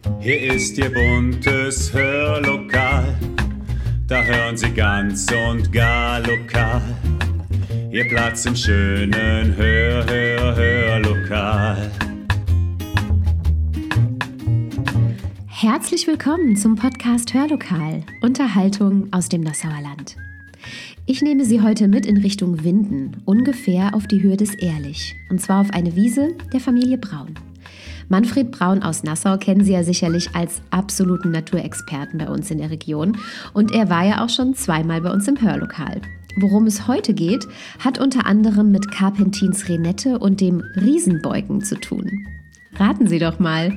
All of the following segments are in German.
Hier ist Ihr buntes Hörlokal, da hören Sie ganz und gar lokal. Ihr Platz im schönen Hörlokal. Herzlich willkommen zum Podcast Hörlokal, Unterhaltung aus dem Nassauer Land. Ich nehme Sie heute mit in Richtung Winden, ungefähr auf die Höhe des Ehrlich, und zwar auf eine Wiese der Familie Braun. Manfred Braun aus Nassau kennen Sie ja sicherlich als absoluten Naturexperten bei uns in der Region und er war ja auch schon zweimal bei uns im Hörlokal. Worum es heute geht, hat unter anderem mit Carpentins Renette und dem Riesenbeuken zu tun. Raten Sie doch mal.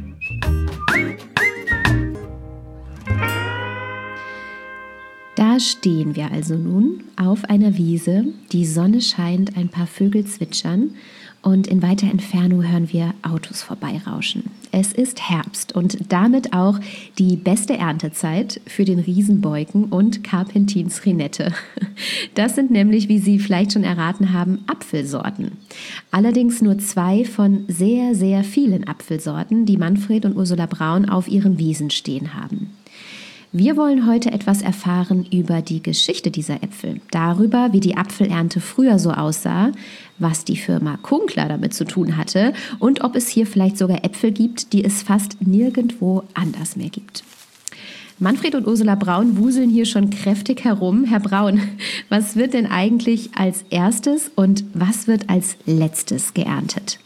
Da stehen wir also nun auf einer Wiese, die Sonne scheint, ein paar Vögel zwitschern und in weiter Entfernung hören wir Autos vorbeirauschen. Es ist Herbst und damit auch die beste Erntezeit für den Riesenbeuken und Carpentins Renette. Das sind nämlich, wie Sie vielleicht schon erraten haben, Apfelsorten. Allerdings nur 2 von sehr, sehr vielen Apfelsorten, die Manfred und Ursula Braun auf ihren Wiesen stehen haben. Wir wollen heute etwas erfahren über die Geschichte dieser Äpfel, darüber, wie die Apfelernte früher so aussah, was die Firma Kunkler damit zu tun hatte und ob es hier vielleicht sogar Äpfel gibt, die es fast nirgendwo anders mehr gibt. Manfred und Ursula Braun wuseln hier schon kräftig herum. Herr Braun, was wird denn eigentlich als erstes und was wird als letztes geerntet?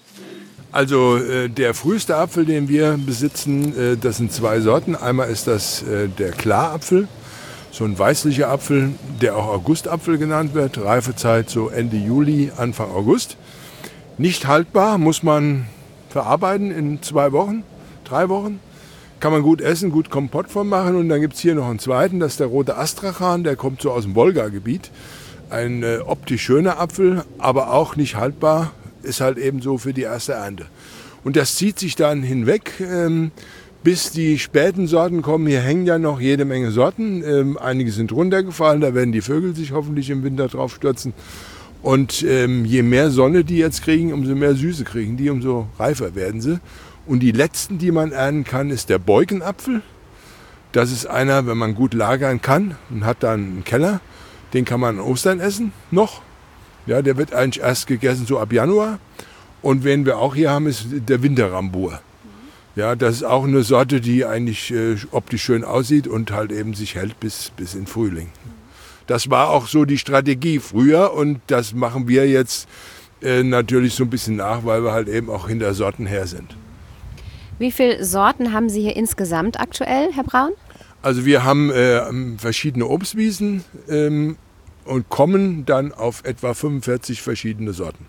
Also der früheste Apfel, den wir besitzen, das sind 2 Sorten. Einmal ist das der Klarapfel, so ein weißlicher Apfel, der auch Augustapfel genannt wird. Reifezeit so Ende Juli, Anfang August. Nicht haltbar, muss man verarbeiten in 2 Wochen, 3 Wochen. Kann man gut essen, gut Kompott von machen. Und dann gibt es hier noch einen zweiten, das ist der rote Astrachan, der kommt so aus dem Wolga-Gebiet. Ein optisch schöner Apfel, aber auch nicht haltbar. Ist halt eben so für die erste Ernte. Und das zieht sich dann hinweg, bis die späten Sorten kommen. Hier hängen ja noch jede Menge Sorten. Einige sind runtergefallen, da werden die Vögel sich hoffentlich im Winter drauf stürzen. Und je mehr Sonne die jetzt kriegen, umso mehr Süße kriegen die, umso reifer werden sie. Und die letzten, die man ernten kann, ist der Beukenapfel. Das ist einer, wenn man gut lagern kann und hat dann einen Keller, den kann man an Ostern essen noch. Ja, der wird eigentlich erst gegessen so ab Januar. Und wen wir auch hier haben, ist der Winterrambur. Ja, das ist auch eine Sorte, die eigentlich optisch schön aussieht und halt eben sich hält bis in Frühling. Das war auch so die Strategie früher und das machen wir jetzt natürlich so ein bisschen nach, weil wir halt eben auch hinter Sorten her sind. Wie viele Sorten haben Sie hier insgesamt aktuell, Herr Braun? Also wir haben verschiedene Obstwiesen und kommen dann auf etwa 45 verschiedene Sorten.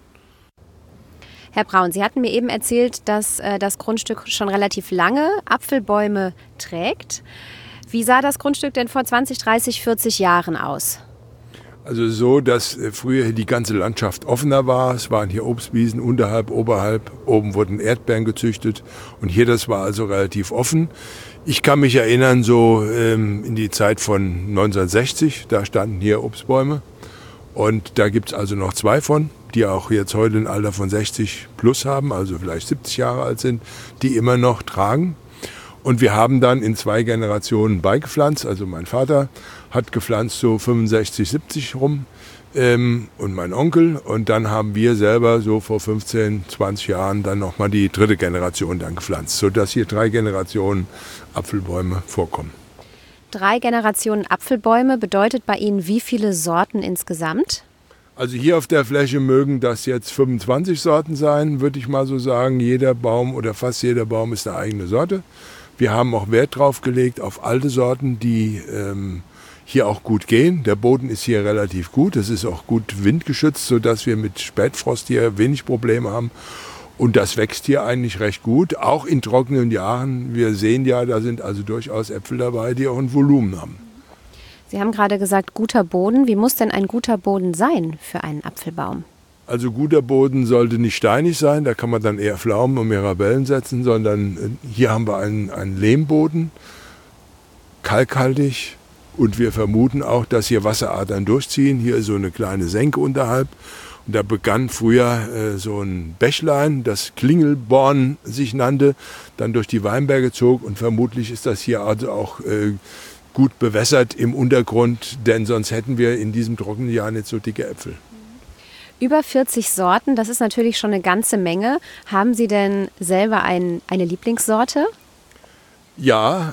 Herr Braun, Sie hatten mir eben erzählt, dass das Grundstück schon relativ lange Apfelbäume trägt. Wie sah das Grundstück denn vor 20, 30, 40 Jahren aus? Also so, dass früher die ganze Landschaft offener war. Es waren hier Obstwiesen unterhalb, oberhalb. Oben wurden Erdbeeren gezüchtet. Und hier, das war also relativ offen. Ich kann mich erinnern, so in die Zeit von 1960, da standen hier Obstbäume. Und da gibt es also noch 2 von, die auch jetzt heute ein Alter von 60 plus haben, also vielleicht 70 Jahre alt sind, die immer noch tragen. Und wir haben dann in 2 Generationen beigepflanzt. Also mein Vater hat gepflanzt so 65, 70 rum und mein Onkel. Und dann haben wir selber so vor 15, 20 Jahren dann nochmal die 3. Generation dann gepflanzt, sodass hier 3 Generationen Apfelbäume vorkommen. 3 Generationen Apfelbäume bedeutet bei Ihnen wie viele Sorten insgesamt? Also hier auf der Fläche mögen das jetzt 25 Sorten sein, würde ich mal so sagen. Jeder Baum oder fast jeder Baum ist eine eigene Sorte. Wir haben auch Wert drauf gelegt auf alte Sorten, die hier auch gut gehen. Der Boden ist hier relativ gut. Es ist auch gut windgeschützt, sodass wir mit Spätfrost hier wenig Probleme haben. Und das wächst hier eigentlich recht gut, auch in trockenen Jahren. Wir sehen ja, da sind also durchaus Äpfel dabei, die auch ein Volumen haben. Sie haben gerade gesagt, guter Boden. Wie muss denn ein guter Boden sein für einen Apfelbaum? Also guter Boden sollte nicht steinig sein, da kann man dann eher Pflaumen und Mirabellen setzen, sondern hier haben wir einen Lehmboden, kalkhaltig, und wir vermuten auch, dass hier Wasseradern durchziehen. Hier ist so eine kleine Senke unterhalb Und da begann früher so ein Bächlein, das Klingelborn sich nannte, dann durch die Weinberge zog. Und vermutlich ist das hier also auch gut bewässert im Untergrund, denn sonst hätten wir in diesem trockenen Jahr nicht so dicke Äpfel. Über 40 Sorten, das ist natürlich schon eine ganze Menge. Haben Sie denn selber eine Lieblingssorte? Ja,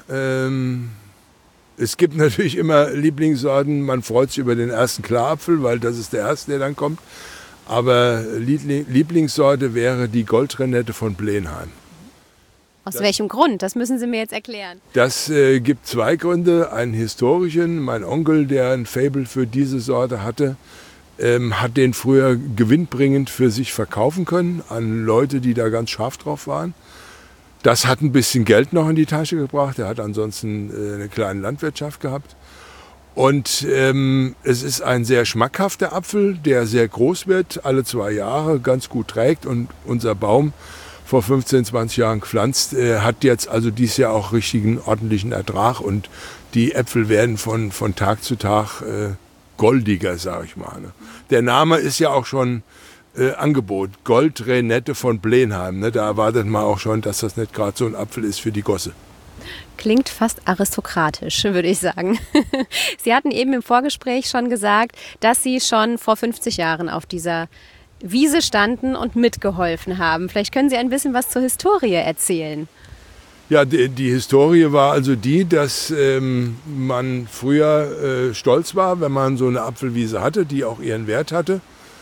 es gibt natürlich immer Lieblingssorten. Man freut sich über den ersten Klarapfel, weil das ist der erste, der dann kommt. Aber Lieblingssorte wäre die Goldrenette von Blenheim. Aus welchem Grund? Das müssen Sie mir jetzt erklären. Das gibt zwei Gründe. Einen historischen. Mein Onkel, der ein Faible für diese Sorte hatte, hat den früher gewinnbringend für sich verkaufen können an Leute, die da ganz scharf drauf waren. Das hat ein bisschen Geld noch in die Tasche gebracht. Er hat ansonsten eine kleine Landwirtschaft gehabt. Und es ist ein sehr schmackhafter Apfel, der sehr groß wird, alle 2 Jahre, ganz gut trägt. Und unser Baum, vor 15, 20 Jahren gepflanzt, hat jetzt also dieses Jahr auch richtigen, ordentlichen Ertrag. Und die Äpfel werden von Tag zu Tag goldiger, sage ich mal. Ne? Der Name ist ja auch schon Angebot, Goldrenette von Blenheim. Ne? Da erwartet man auch schon, dass das nicht gerade so ein Apfel ist für die Gosse. Klingt fast aristokratisch, würde ich sagen. Sie hatten eben im Vorgespräch schon gesagt, dass Sie schon vor 50 Jahren auf dieser Wiese standen und mitgeholfen haben. Vielleicht können Sie ein bisschen was zur Historie erzählen. Ja, die Historie war also die, dass man früher stolz war, wenn man so eine Apfelwiese hatte, die auch ihren Wert hatte.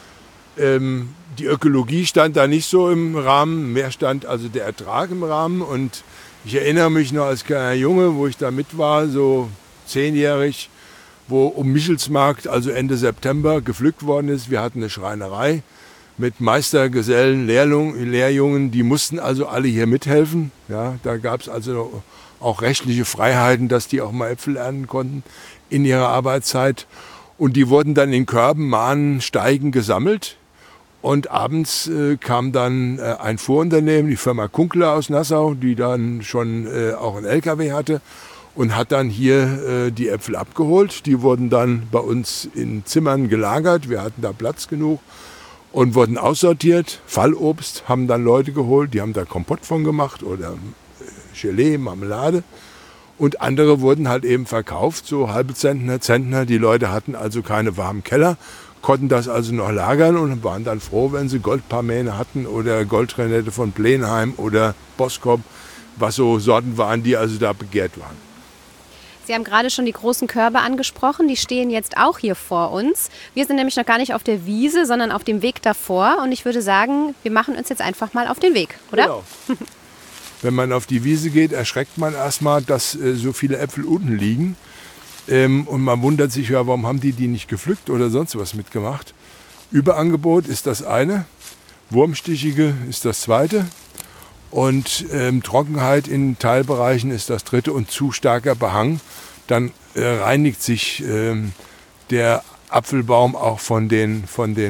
Die Ökologie stand da nicht so im Rahmen, mehr stand also der Ertrag im Rahmen. Und ich erinnere mich noch als kleiner Junge, wo ich da mit war, so 10-jährig, wo um Michelsmarkt, also Ende September, gepflückt worden ist. Wir hatten eine Schreinerei mit Meistergesellen, Lehrjungen, die mussten also alle hier mithelfen. Ja, da gab es also auch rechtliche Freiheiten, dass die auch mal Äpfel ernten konnten in ihrer Arbeitszeit. Und die wurden dann in Körben, Mahnen, Steigen gesammelt. Und abends kam dann ein Vorunternehmen, die Firma Kunkler aus Nassau, die dann schon auch einen LKW hatte und hat dann hier die Äpfel abgeholt. Die wurden dann bei uns in Zimmern gelagert. Wir hatten da Platz genug und wurden aussortiert. Fallobst haben dann Leute geholt, die haben da Kompott von gemacht oder Gelee, Marmelade. Und andere wurden halt eben verkauft, so halbe Zentner, Zentner. Die Leute hatten also keine warmen Keller, konnten das also noch lagern und waren dann froh, wenn sie Goldparmäne hatten oder Goldrenette von Blenheim oder Boskop, was so Sorten waren, die also da begehrt waren. Sie haben gerade schon die großen Körbe angesprochen, die stehen jetzt auch hier vor uns. Wir sind nämlich noch gar nicht auf der Wiese, sondern auf dem Weg davor. Und ich würde sagen, wir machen uns jetzt einfach mal auf den Weg, oder? Genau. Wenn man auf die Wiese geht, erschreckt man erstmal, dass so viele Äpfel unten liegen. Und man wundert sich, ja, warum haben die nicht gepflückt oder sonst was mitgemacht. Überangebot ist das eine, wurmstichige ist das zweite und Trockenheit in Teilbereichen ist das dritte und zu starker Behang. Dann reinigt sich der Apfelbaum auch von den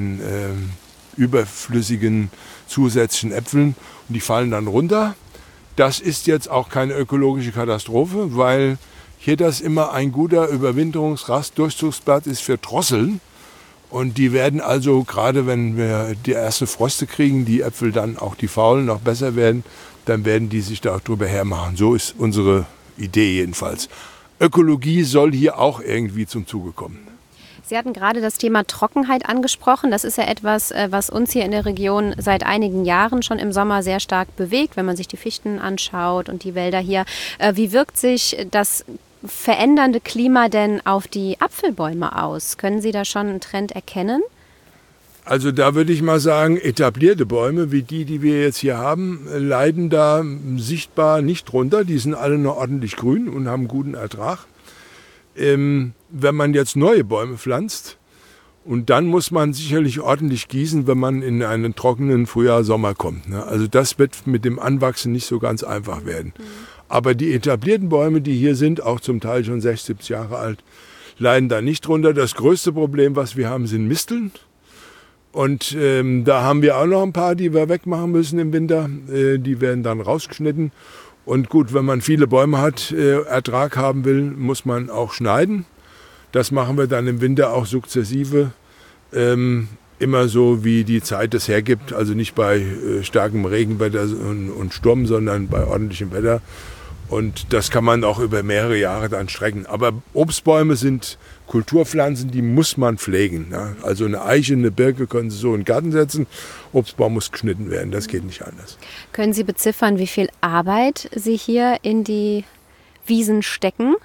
überflüssigen zusätzlichen Äpfeln und die fallen dann runter. Das ist jetzt auch keine ökologische Katastrophe, weil hier das immer ein guter Überwinterungsrast-Durchzugsplatz ist für Drosseln. Und die werden also, gerade wenn wir die erste Froste kriegen, die Äpfel dann auch die faulen noch besser werden, dann werden die sich da auch drüber hermachen. So ist unsere Idee jedenfalls. Ökologie soll hier auch irgendwie zum Zuge kommen. Sie hatten gerade das Thema Trockenheit angesprochen. Das ist ja etwas, was uns hier in der Region seit einigen Jahren schon im Sommer sehr stark bewegt, wenn man sich die Fichten anschaut und die Wälder hier. Wie wirkt sich das verändernde Klima denn auf die Apfelbäume aus? Können Sie da schon einen Trend erkennen? Also da würde ich mal sagen, etablierte Bäume wie die wir jetzt hier haben, leiden da sichtbar nicht drunter. Die sind alle noch ordentlich grün und haben guten Ertrag. Wenn man jetzt neue Bäume pflanzt, und dann muss man sicherlich ordentlich gießen, wenn man in einen trockenen Frühjahr, Sommer kommt. Ne? Also das wird mit dem Anwachsen nicht so ganz einfach werden. Aber die etablierten Bäume, die hier sind, auch zum Teil schon 60, 70 Jahre alt, leiden da nicht drunter. Das größte Problem, was wir haben, sind Misteln. Und da haben wir auch noch ein paar, die wir wegmachen müssen im Winter. Die werden dann rausgeschnitten. Und gut, wenn man viele Bäume hat, Ertrag haben will, muss man auch schneiden. Das machen wir dann im Winter auch sukzessive. Im immer so, wie die Zeit es hergibt. Also nicht bei starkem Regenwetter und Sturm, sondern bei ordentlichem Wetter. Und das kann man auch über mehrere Jahre dann strecken. Aber Obstbäume sind Kulturpflanzen, die muss man pflegen. Ne? Also eine Eiche, eine Birke können Sie so in den Garten setzen. Obstbaum muss geschnitten werden, das geht nicht anders. Können Sie beziffern, wie viel Arbeit Sie hier in die Wiesen stecken?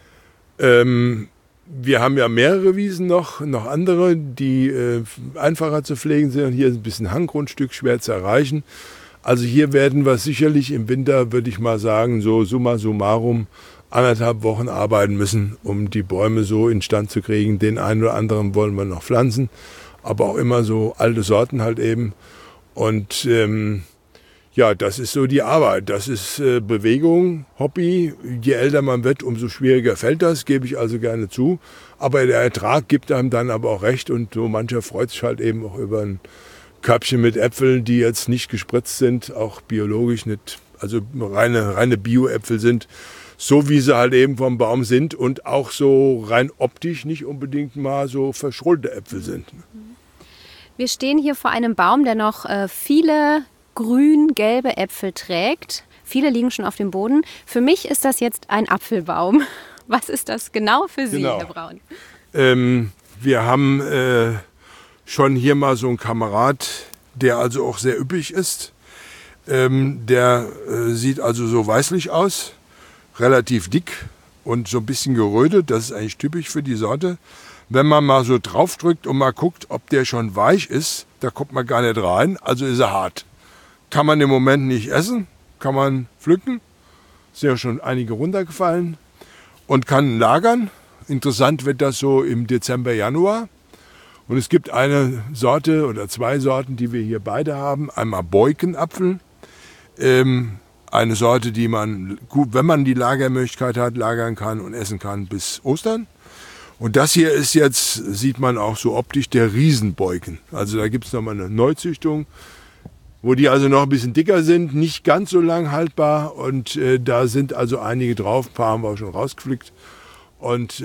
Wir haben ja mehrere Wiesen noch andere, die einfacher zu pflegen sind. Und hier ist ein bisschen Hanggrundstück, schwer zu erreichen. Also hier werden wir sicherlich im Winter, würde ich mal sagen, so summa summarum 1,5 Wochen arbeiten müssen, um die Bäume so instand zu kriegen. Den einen oder anderen wollen wir noch pflanzen, aber auch immer so alte Sorten halt eben. Und ja, das ist so die Arbeit. Das ist Bewegung, Hobby. Je älter man wird, umso schwieriger fällt das, gebe ich also gerne zu. Aber der Ertrag gibt einem dann aber auch recht und so mancher freut sich halt eben auch über ein Körbchen mit Äpfeln, die jetzt nicht gespritzt sind, auch biologisch nicht, also reine Bio-Äpfel sind, so wie sie halt eben vom Baum sind und auch so rein optisch nicht unbedingt mal so verschrollte Äpfel sind. Wir stehen hier vor einem Baum, der noch viele grün-gelbe Äpfel trägt. Viele liegen schon auf dem Boden. Für mich ist das jetzt ein Apfelbaum. Was ist das genau für Sie, Herr Braun? Wir haben schon hier mal so einen Kamerad, der also auch sehr üppig ist. Der sieht also so weißlich aus, relativ dick und so ein bisschen gerötet. Das ist eigentlich typisch für die Sorte. Wenn man mal so drauf drückt und mal guckt, ob der schon weich ist, da kommt man gar nicht rein, also ist er hart. Kann man im Moment nicht essen, kann man pflücken, sind ja schon einige runtergefallen und kann lagern. Interessant wird das so im Dezember, Januar. Und es gibt eine Sorte oder zwei Sorten, die wir hier beide haben. Einmal Beukenapfel, eine Sorte, die man gut, wenn man die Lagermöglichkeit hat, lagern kann und essen kann bis Ostern. Und das hier ist jetzt, sieht man auch so optisch, der Riesenbeuken. Also da gibt es nochmal eine Neuzüchtung, wo die also noch ein bisschen dicker sind, nicht ganz so lang haltbar. Und da sind also einige drauf, ein paar haben wir auch schon rausgepflückt. Und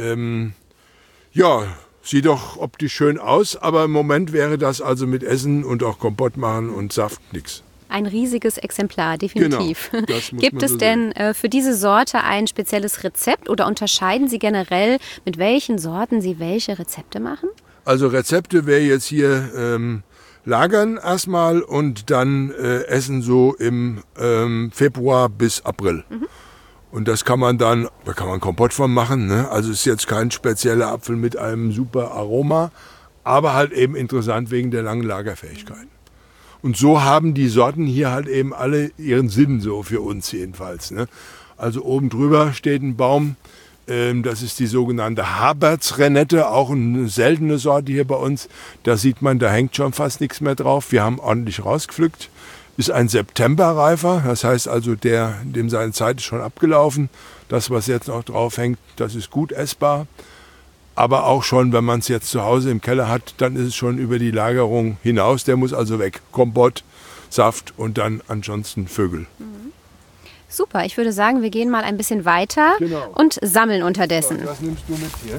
ja, sieht doch optisch schön aus, aber im Moment wäre das also mit Essen und auch Kompott machen und Saft nichts. Ein riesiges Exemplar, definitiv. Genau, das muss Gibt man es so denn für diese Sorte ein spezielles Rezept oder unterscheiden Sie generell, mit welchen Sorten Sie welche Rezepte machen? Also Rezepte wäre jetzt hier lagern erstmal und dann essen so im Februar bis April. Mhm. Und das kann man dann, da kann man Kompott von machen. Ne? Also ist jetzt kein spezieller Apfel mit einem super Aroma, aber halt eben interessant wegen der langen Lagerfähigkeit. Und so haben die Sorten hier halt eben alle ihren Sinn, so für uns jedenfalls. Ne? Also oben drüber steht ein Baum, das ist die sogenannte Habertsrenette, auch eine seltene Sorte hier bei uns. Da sieht man, da hängt schon fast nichts mehr drauf. Wir haben ordentlich rausgepflückt. Ist ein Septemberreifer, das heißt also, dem seine Zeit ist schon abgelaufen. Das, was jetzt noch drauf hängt, das ist gut essbar. Aber auch schon, wenn man es jetzt zu Hause im Keller hat, dann ist es schon über die Lagerung hinaus. Der muss also weg. Kompott, Saft und dann ansonsten Vögel. Super, ich würde sagen, wir gehen mal ein bisschen weiter und sammeln unterdessen. So, was nimmst du mit hier?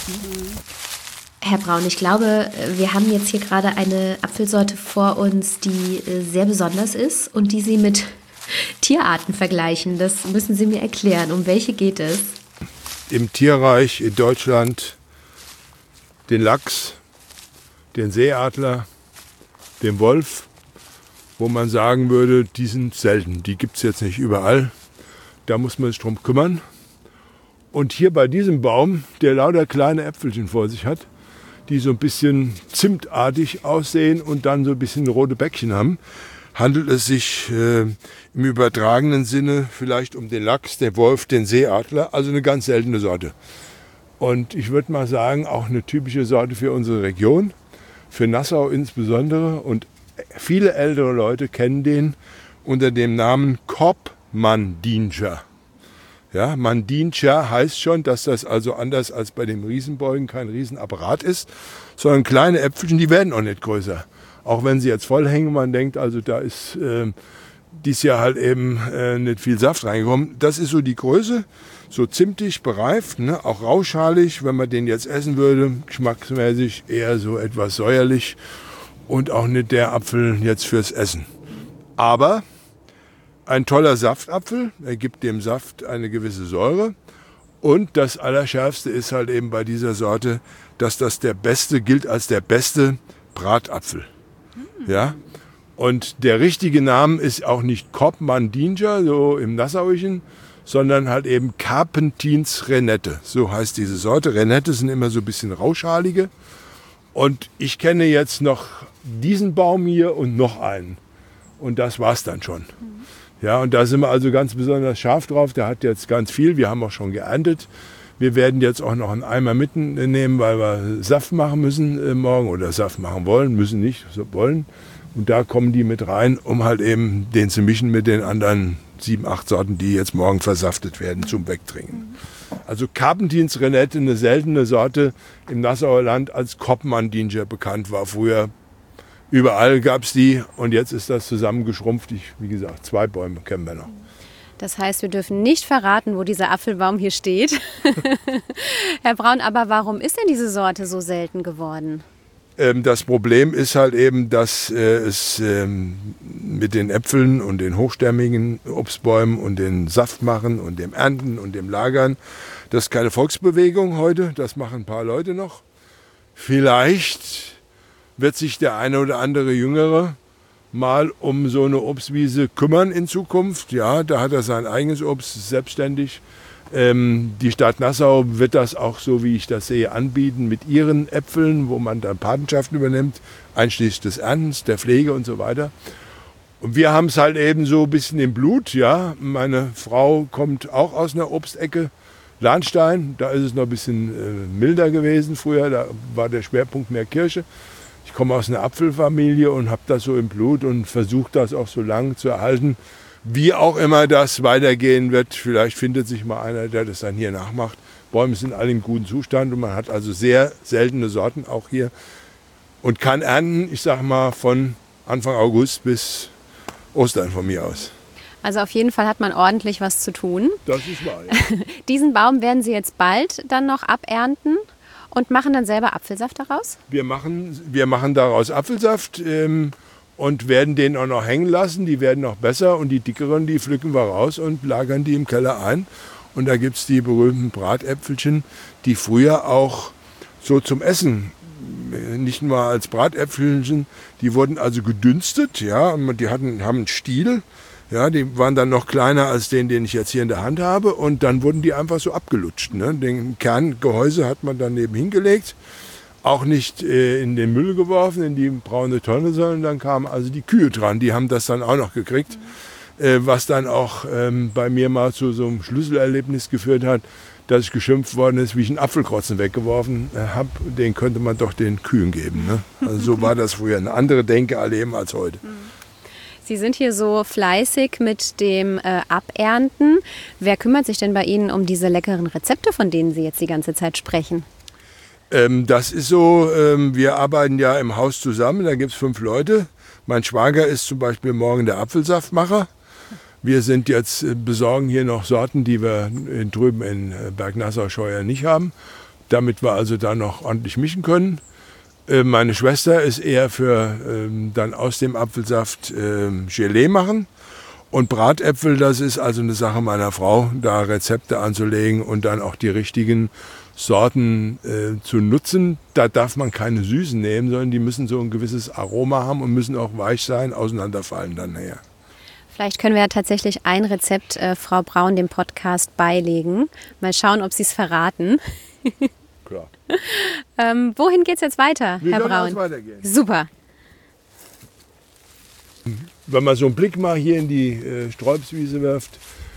Herr Braun, ich glaube, wir haben jetzt hier gerade eine Apfelsorte vor uns, die sehr besonders ist und die Sie mit Tierarten vergleichen. Das müssen Sie mir erklären. Um welche geht es? Im Tierreich in Deutschland den Lachs, den Seeadler, den Wolf, wo man sagen würde, die sind selten. Die gibt es jetzt nicht überall. Da muss man sich drum kümmern. Und hier bei diesem Baum, der lauter kleine Äpfelchen vor sich hat, die so ein bisschen zimtartig aussehen und dann so ein bisschen rote Bäckchen haben, handelt es sich im übertragenen Sinne vielleicht um den Lachs, den Wolf, den Seeadler, also eine ganz seltene Sorte. Und ich würde mal sagen, auch eine typische Sorte für unsere Region, für Nassau insbesondere. Und viele ältere Leute kennen den unter dem Namen Korbmandinscher. Ja, Mandinscher heißt schon, dass das also anders als bei dem Riesenbeugen kein Riesenapparat ist, sondern kleine Äpfelchen, die werden auch nicht größer. Auch wenn sie jetzt voll hängen, man denkt, also da ist dieses Jahr halt eben nicht viel Saft reingekommen. Das ist so die Größe, so zimtig bereift, ne? Auch rauschalig, wenn man den jetzt essen würde, geschmacksmäßig eher so etwas säuerlich. und auch nicht der Apfel jetzt fürs Essen. Aber ein toller Saftapfel, er gibt dem Saft eine gewisse Säure. Und das Allerschärfste ist halt eben bei dieser Sorte, dass das gilt als der beste Bratapfel. Ja? Und der richtige Name ist auch nicht Koopman-Dienscher, so im Nassauischen, sondern halt eben Carpentins Renette. So heißt diese Sorte. Renette sind immer so ein bisschen rauschalige. Und ich kenne jetzt noch diesen Baum hier und noch einen. Und das war's dann schon. Ja, und da sind wir also ganz besonders scharf drauf. Der hat jetzt ganz viel. Wir haben auch schon geerntet. Wir werden jetzt auch noch einen Eimer mitnehmen, weil wir Saft machen müssen morgen. Oder Saft machen wollen, müssen nicht, so wollen. Und da kommen die mit rein, um halt eben den zu mischen mit den anderen 7, 8 Sorten, die jetzt morgen versaftet werden zum Wegtrinken. Also Carpentins Renette, eine seltene Sorte im Nassauer Land, als Koopman-Dienscher bekannt war früher. Überall gab es die und jetzt ist das zusammengeschrumpft. Wie gesagt, 2 Bäume kennen wir noch. Das heißt, wir dürfen nicht verraten, wo dieser Apfelbaum hier steht. Herr Braun, aber warum ist denn diese Sorte so selten geworden? Das Problem ist halt eben, dass es mit den Äpfeln und den hochstämmigen Obstbäumen und den Saftmachen und dem Ernten und dem Lagern, das ist keine Volksbewegung heute, das machen ein paar Leute noch. Vielleicht wird sich der eine oder andere Jüngere mal um so eine Obstwiese kümmern in Zukunft. Ja, da hat er sein eigenes Obst selbstständig. Die Stadt Nassau wird das auch, so wie ich das sehe, anbieten mit ihren Äpfeln, wo man dann Patenschaften übernimmt, einschließlich des Erntens, der Pflege und so weiter. Und wir haben es halt eben so ein bisschen im Blut. Ja, meine Frau kommt auch aus einer Obstecke, Lahnstein. Da ist es noch ein bisschen milder gewesen früher, da war der Schwerpunkt mehr Kirsche. Ich komme aus einer Apfelfamilie und habe das so im Blut und versuche das auch so lange zu erhalten. Wie auch immer das weitergehen wird, vielleicht findet sich mal einer, der das dann hier nachmacht. Bäume sind alle im guten Zustand und man hat also sehr seltene Sorten auch hier und kann ernten, ich sag mal, von Anfang August bis Ostern von mir aus. Also auf jeden Fall hat man ordentlich was zu tun. Das ist wahr, ja. Diesen Baum werden Sie jetzt bald dann noch abernten und machen dann selber Apfelsaft daraus? Wir machen daraus Apfelsaft. Und werden den auch noch hängen lassen, die werden noch besser und die dickeren, die pflücken wir raus und lagern die im Keller ein. Und da gibt es die berühmten Bratäpfelchen, die früher auch so zum Essen, nicht nur als Bratäpfelchen, die wurden also gedünstet, ja, und die haben einen Stiel, ja, die waren dann noch kleiner als den ich jetzt hier in der Hand habe und dann wurden die einfach so abgelutscht. Ne? Den Kerngehäuse hat man dann neben hingelegt. Auch nicht in den Müll geworfen, in die braune Tonne, sondern dann kamen also die Kühe dran. Die haben das dann auch noch gekriegt, was dann auch bei mir mal zu so einem Schlüsselerlebnis geführt hat, dass ich geschimpft worden ist, wie ich einen Apfelkrotzen weggeworfen habe. Den könnte man doch den Kühen geben. Ne? Also so war das früher. Eine andere Denke alle eben als heute. Sie sind hier so fleißig mit dem Abernten. Wer kümmert sich denn bei Ihnen um diese leckeren Rezepte, von denen Sie jetzt die ganze Zeit sprechen? Das ist so, wir arbeiten ja im Haus zusammen, da gibt es 5 Leute. Mein Schwager ist zum Beispiel morgen der Apfelsaftmacher. Wir sind jetzt besorgen hier noch Sorten, die wir drüben in Bergnassau-Scheuer nicht haben, damit wir also da noch ordentlich mischen können. Meine Schwester ist eher für dann aus dem Apfelsaft Gelee machen. Und Bratäpfel, das ist also eine Sache meiner Frau, da Rezepte anzulegen und dann auch die richtigen Sorten zu nutzen. Da darf man keine Süßen nehmen, sondern die müssen so ein gewisses Aroma haben und müssen auch weich sein, auseinanderfallen dann nachher. Vielleicht können wir ja tatsächlich ein Rezept Frau Braun dem Podcast beilegen. Mal schauen, ob Sie es verraten. Klar. Wohin geht es jetzt weiter, Herr Braun? Jetzt weitergehen. Super. Wenn man so einen Blick mal hier in die Sträubswiese wirft,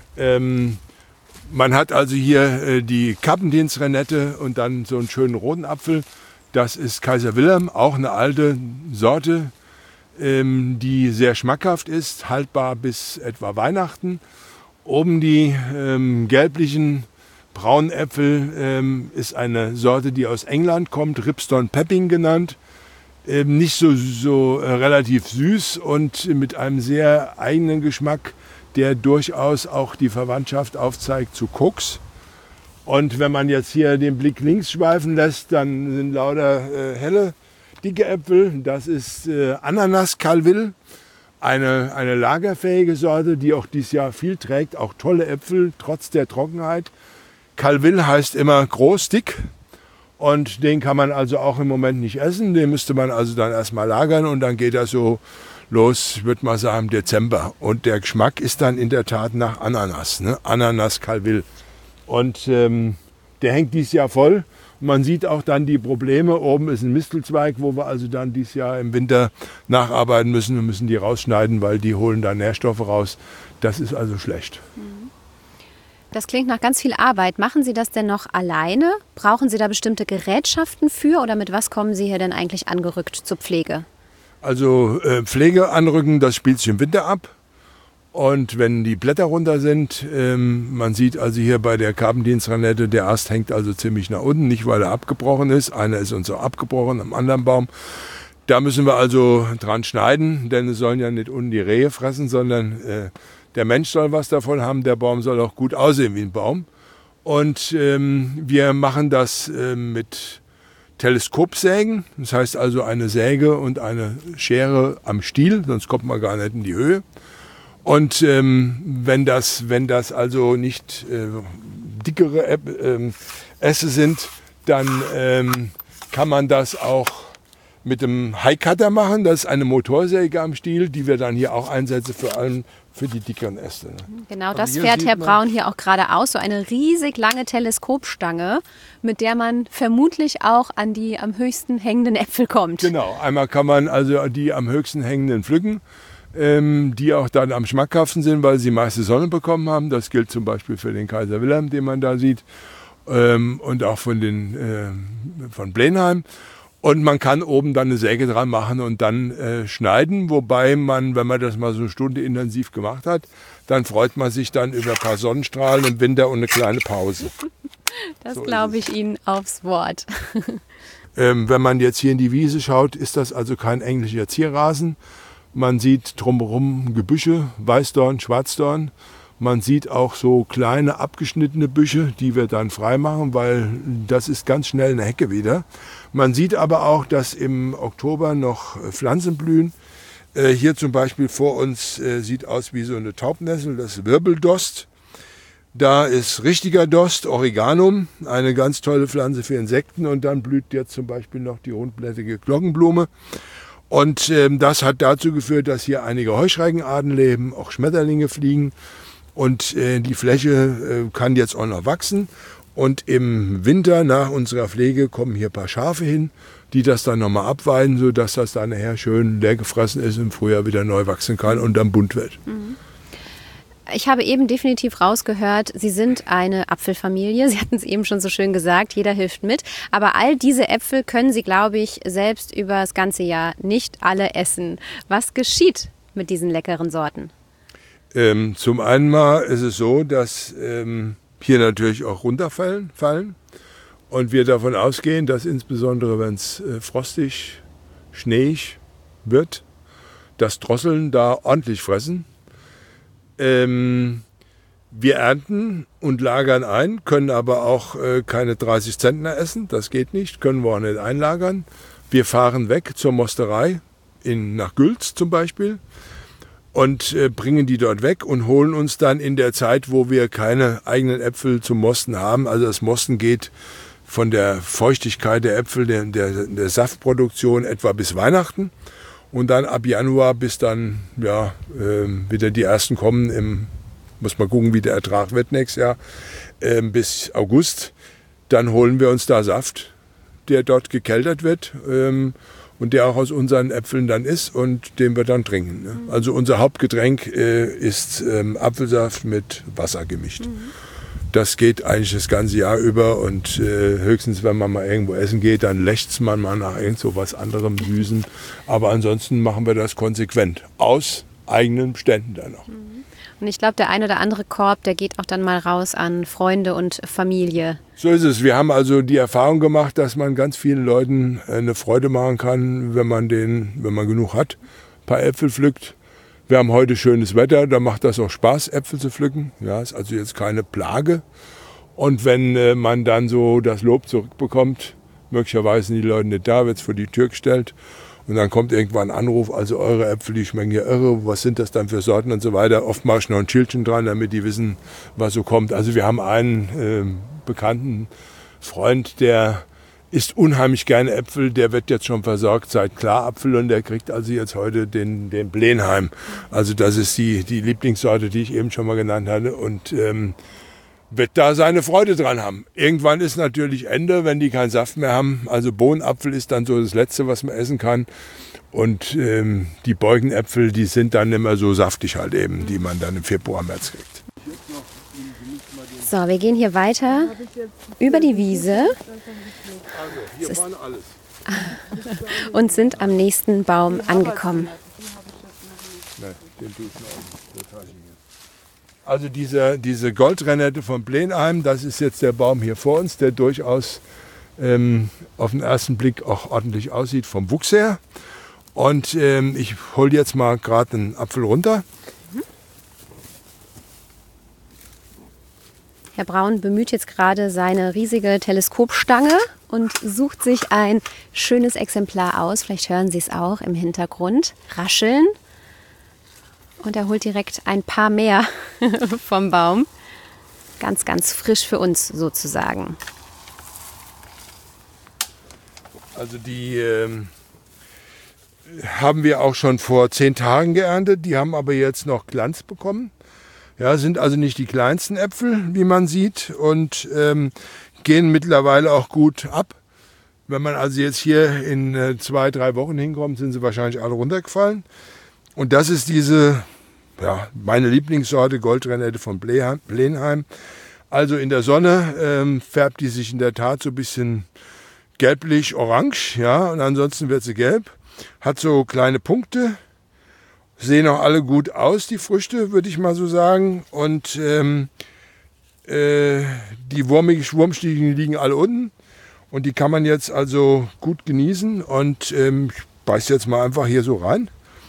man hat also hier die Carpentins Renette und dann so einen schönen roten Apfel. Das ist Kaiser Wilhelm, auch eine alte Sorte, die sehr schmackhaft ist, haltbar bis etwa Weihnachten. Oben die gelblichen braunen Äpfel ist eine Sorte, die aus England kommt, Ribston Pepping genannt. Nicht so relativ süß und mit einem sehr eigenen Geschmack, der durchaus auch die Verwandtschaft aufzeigt zu Koks. Und wenn man jetzt hier den Blick links schweifen lässt, dann sind lauter helle dicke Äpfel, das ist Ananas Calville, eine lagerfähige Sorte, die auch dieses Jahr viel trägt, auch tolle Äpfel, trotz der Trockenheit. Calville heißt immer groß, dick und den kann man also auch im Moment nicht essen, den müsste man also dann erstmal lagern und dann geht er so los, ich würde mal sagen, im Dezember. Und der Geschmack ist dann in der Tat nach Ananas, ne? Ananas Calville. Und der hängt dieses Jahr voll. Man sieht auch dann die Probleme. Oben ist ein Mistelzweig, wo wir also dann dieses Jahr im Winter nacharbeiten müssen. Wir müssen die rausschneiden, weil die holen da Nährstoffe raus. Das ist also schlecht. Das klingt nach ganz viel Arbeit. Machen Sie das denn noch alleine? Brauchen Sie da bestimmte Gerätschaften für? Oder mit was kommen Sie hier denn eigentlich angerückt zur Pflege? Also Pflege anrücken, das spielt sich im Winter ab. Und wenn die Blätter runter sind, man sieht also hier bei der Karpendienstranette, der Ast hängt also ziemlich nach unten, nicht weil er abgebrochen ist. Einer ist uns auch abgebrochen am anderen Baum. Da müssen wir also dran schneiden, denn es sollen ja nicht unten die Rehe fressen, sondern der Mensch soll was davon haben. Der Baum soll auch gut aussehen wie ein Baum. Und wir machen das mit Teleskopsägen. Das heißt also eine Säge und eine Schere am Stiel, sonst kommt man gar nicht in die Höhe. Und wenn das also nicht dickere Äste sind, dann kann man das auch mit dem Highcutter machen. Das ist eine Motorsäge am Stiel, die wir dann hier auch einsetzen, vor allem für die dickeren Äste. Genau, das fährt Herr Braun hier auch gerade aus. So eine riesig lange Teleskopstange, mit der man vermutlich auch an die am höchsten hängenden Äpfel kommt. Genau, einmal kann man also die am höchsten hängenden pflücken, die auch dann am schmackhaftesten sind, weil sie die meiste Sonne bekommen haben. Das gilt zum Beispiel für den Kaiser Wilhelm, den man da sieht, und auch von Blenheim. Und man kann oben dann eine Säge dran machen und dann schneiden, wobei man, wenn man das mal so eine Stunde intensiv gemacht hat, dann freut man sich dann über ein paar Sonnenstrahlen im Winter und eine kleine Pause. Das so glaube ich Ihnen aufs Wort. Wenn man jetzt hier in die Wiese schaut, ist das also kein englischer Zierrasen. Man sieht drumherum Gebüsche, Weißdorn, Schwarzdorn. Man sieht auch so kleine abgeschnittene Büsche, die wir dann freimachen, weil das ist ganz schnell eine Hecke wieder. Man sieht aber auch, dass im Oktober noch Pflanzen blühen. Hier zum Beispiel vor uns sieht aus wie so eine Taubnessel, das ist Wirbeldost. Da ist richtiger Dost, Oreganum, eine ganz tolle Pflanze für Insekten. Und dann blüht jetzt zum Beispiel noch die rundblättrige Glockenblume. Und das hat dazu geführt, dass hier einige Heuschreckenarten leben, auch Schmetterlinge fliegen. Und die Fläche kann jetzt auch noch wachsen. Und im Winter nach unserer Pflege kommen hier ein paar Schafe hin, die das dann nochmal abweiden, sodass das dann nachher schön leer gefressen ist und im Frühjahr wieder neu wachsen kann und dann bunt wird. Ich habe eben definitiv rausgehört, Sie sind eine Apfelfamilie. Sie hatten es eben schon so schön gesagt, jeder hilft mit. Aber all diese Äpfel können Sie, glaube ich, selbst über das ganze Jahr nicht alle essen. Was geschieht mit diesen leckeren Sorten? Zum einen mal ist es so, dass hier natürlich auch runterfallen und wir davon ausgehen, dass insbesondere wenn es frostig, schneeig wird, dass Drosseln da ordentlich fressen. Wir ernten und lagern ein, können aber auch keine 30 Zentner essen, das geht nicht, können wir auch nicht einlagern. Wir fahren weg zur Mosterei, nach Gülz zum Beispiel, und bringen die dort weg und holen uns dann in der Zeit, wo wir keine eigenen Äpfel zum Mosten haben. Also das Mosten geht von der Feuchtigkeit der Äpfel, der Saftproduktion etwa bis Weihnachten. Und dann ab Januar bis dann wieder die ersten kommen, muss man gucken, wie der Ertrag wird nächstes Jahr, bis August. Dann holen wir uns da Saft, der dort gekeltert wird. Und der auch aus unseren Äpfeln dann ist und den wir dann trinken. Ne? Also unser Hauptgetränk ist Apfelsaft mit Wasser gemischt. Das geht eigentlich das ganze Jahr über und höchstens, wenn man mal irgendwo essen geht, dann lächzt man mal nach irgend so was anderem Süßen. Aber ansonsten machen wir das konsequent, aus eigenen Beständen dann noch. Und ich glaube, der ein oder andere Korb, der geht auch dann mal raus an Freunde und Familie. So ist es. Wir haben also die Erfahrung gemacht, dass man ganz vielen Leuten eine Freude machen kann, wenn man genug hat, ein paar Äpfel pflückt. Wir haben heute schönes Wetter, da macht das auch Spaß, Äpfel zu pflücken. Ja, ist also jetzt keine Plage. Und wenn man dann so das Lob zurückbekommt, Möglicherweise sind die Leute nicht da, wird es vor die Tür gestellt. Und dann kommt irgendwann ein Anruf, also eure Äpfel, die schmecken ja irre, was sind das dann für Sorten und so weiter. Oft mache ich noch ein Schildchen dran, damit die wissen, was so kommt. Also wir haben einen bekannten Freund, der isst unheimlich gerne Äpfel, der wird jetzt schon versorgt seit Klarapfel und der kriegt also jetzt heute den Blenheim. Also das ist die Lieblingssorte, die ich eben schon mal genannt hatte und wird da seine Freude dran haben. Irgendwann ist natürlich Ende, wenn die keinen Saft mehr haben. Also Bohnenapfel ist dann so das Letzte, was man essen kann. Und die Beugenäpfel, die sind dann immer so saftig halt eben, die man dann im Februar, März kriegt. So, wir gehen hier weiter über die Wiese und sind am nächsten Baum angekommen. Also diese Goldrenette von Blenheim, das ist jetzt der Baum hier vor uns, der durchaus auf den ersten Blick auch ordentlich aussieht vom Wuchs her. Und ich hole jetzt mal gerade einen Apfel runter. Herr Braun bemüht jetzt gerade seine riesige Teleskopstange und sucht sich ein schönes Exemplar aus. Vielleicht hören Sie es auch im Hintergrund rascheln. Und er holt direkt ein paar mehr vom Baum. Ganz, ganz frisch für uns sozusagen. Also die haben wir auch schon vor 10 Tagen geerntet. Die haben aber jetzt noch Glanz bekommen. Ja, sind also nicht die kleinsten Äpfel, wie man sieht, und gehen mittlerweile auch gut ab. Wenn man also jetzt hier in 2-3 Wochen hinkommt, sind sie wahrscheinlich alle runtergefallen. Und das ist diese, ja, meine Lieblingssorte Goldrenette von Blenheim. Also in der Sonne färbt die sich in der Tat so ein bisschen gelblich-orange, ja, und ansonsten wird sie gelb. Hat so kleine Punkte. Sehen auch alle gut aus, die Früchte, würde ich mal so sagen. Und die Wurmstiche liegen alle unten. Und die kann man jetzt also gut genießen. Und ich beiß jetzt mal einfach hier so rein.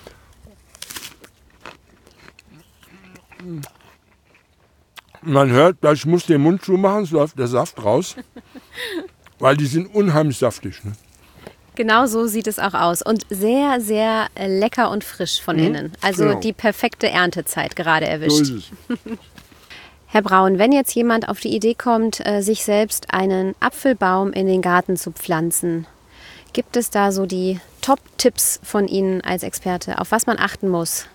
Man hört, ich muss den Mund zumachen, es läuft der Saft raus. Weil die sind unheimlich saftig. Ne? Genau so sieht es auch aus und sehr, sehr lecker und frisch von innen. Also genau. Die perfekte Erntezeit gerade erwischt. So ist es. Herr Braun, wenn jetzt jemand auf die Idee kommt, sich selbst einen Apfelbaum in den Garten zu pflanzen, gibt es da so die Top-Tipps von Ihnen als Experte, auf was man achten muss?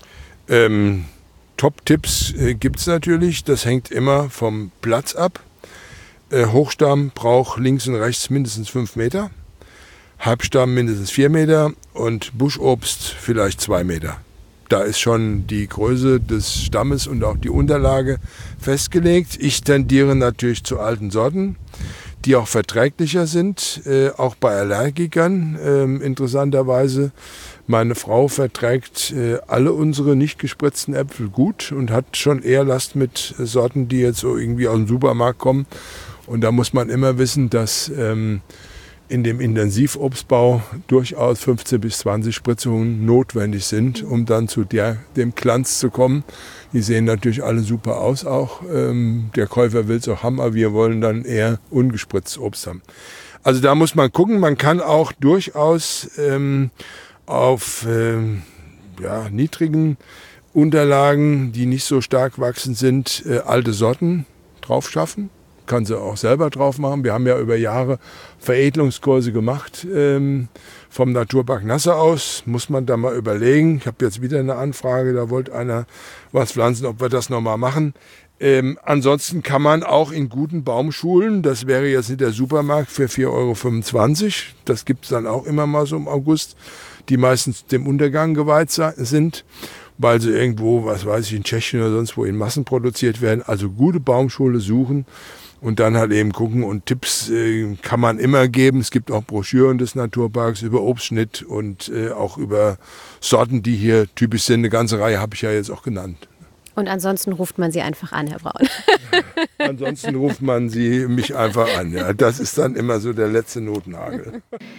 Top-Tipps gibt es natürlich, das hängt immer vom Platz ab. Hochstamm braucht links und rechts mindestens 5 Meter. Halbstamm mindestens 4 Meter und Buschobst vielleicht 2 Meter. Da ist schon die Größe des Stammes und auch die Unterlage festgelegt. Ich tendiere natürlich zu alten Sorten, die auch verträglicher sind, auch bei Allergikern interessanterweise. Meine Frau verträgt alle unsere nicht gespritzten Äpfel gut und hat schon eher Last mit Sorten, die jetzt so irgendwie aus dem Supermarkt kommen. Und da muss man immer wissen, dass in dem Intensivobstbau durchaus 15 bis 20 Spritzungen notwendig sind, um dann zu dem Glanz zu kommen. Die sehen natürlich alle super aus auch. Der Käufer will es auch haben, aber wir wollen dann eher ungespritztes Obst haben. Also da muss man gucken. Man kann auch durchaus auf niedrigen Unterlagen, die nicht so stark wachsend sind, alte Sorten drauf schaffen. Kann sie auch selber drauf machen. Wir haben ja über Jahre Veredelungskurse gemacht vom Naturpark Nassau aus. Muss man da mal überlegen. Ich habe jetzt wieder eine Anfrage, da wollte einer was pflanzen, ob wir das nochmal machen. Ansonsten kann man auch in guten Baumschulen, das wäre jetzt nicht der Supermarkt, für 4,25 €, das gibt es dann auch immer mal so im August, die meistens dem Untergang geweiht sind, weil sie irgendwo, was weiß ich, in Tschechien oder sonst wo in Massen produziert werden. Also gute Baumschule suchen. Und dann halt eben gucken, und Tipps kann man immer geben. Es gibt auch Broschüren des Naturparks über Obstschnitt und auch über Sorten, die hier typisch sind. Eine ganze Reihe habe ich ja jetzt auch genannt. Und ansonsten ruft man Sie einfach an, Herr Braun. Ansonsten ruft man mich einfach an. Ja. Das ist dann immer so der letzte Notnagel.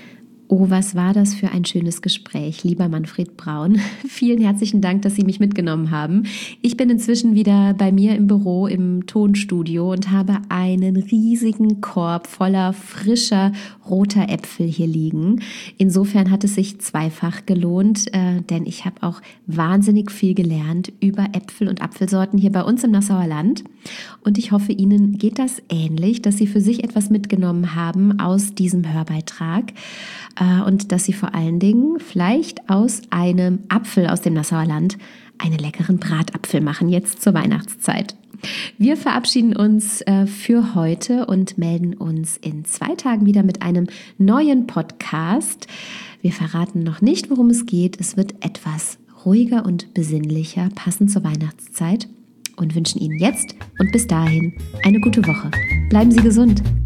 Oh, was war das für ein schönes Gespräch, lieber Manfred Braun. Vielen herzlichen Dank, dass Sie mich mitgenommen haben. Ich bin inzwischen wieder bei mir im Büro im Tonstudio und habe einen riesigen Korb voller frischer roter Äpfel hier liegen. Insofern hat es sich zweifach gelohnt, denn ich habe auch wahnsinnig viel gelernt über Äpfel und Apfelsorten hier bei uns im Nassauer Land. Und ich hoffe, Ihnen geht das ähnlich, dass Sie für sich etwas mitgenommen haben aus diesem Hörbeitrag. Und dass Sie vor allen Dingen vielleicht aus einem Apfel aus dem Nassauer Land einen leckeren Bratapfel machen, jetzt zur Weihnachtszeit. Wir verabschieden uns für heute und melden uns in 2 Tagen wieder mit einem neuen Podcast. Wir verraten noch nicht, worum es geht. Es wird etwas ruhiger und besinnlicher, passend zur Weihnachtszeit, und wünschen Ihnen jetzt und bis dahin eine gute Woche. Bleiben Sie gesund.